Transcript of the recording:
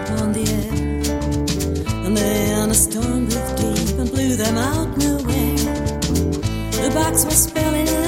upon the air, and then a storm blew deep and blew them out nowhere. The box was spelling